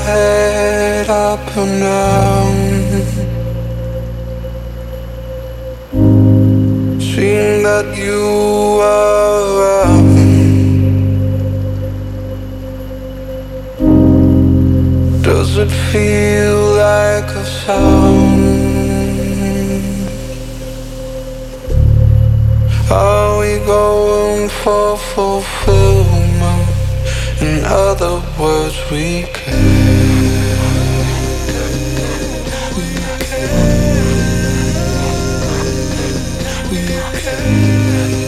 head up and down, seeing that you are around. Does it feel like a sound? Are we going for fulfillment? In other words, we care. We care.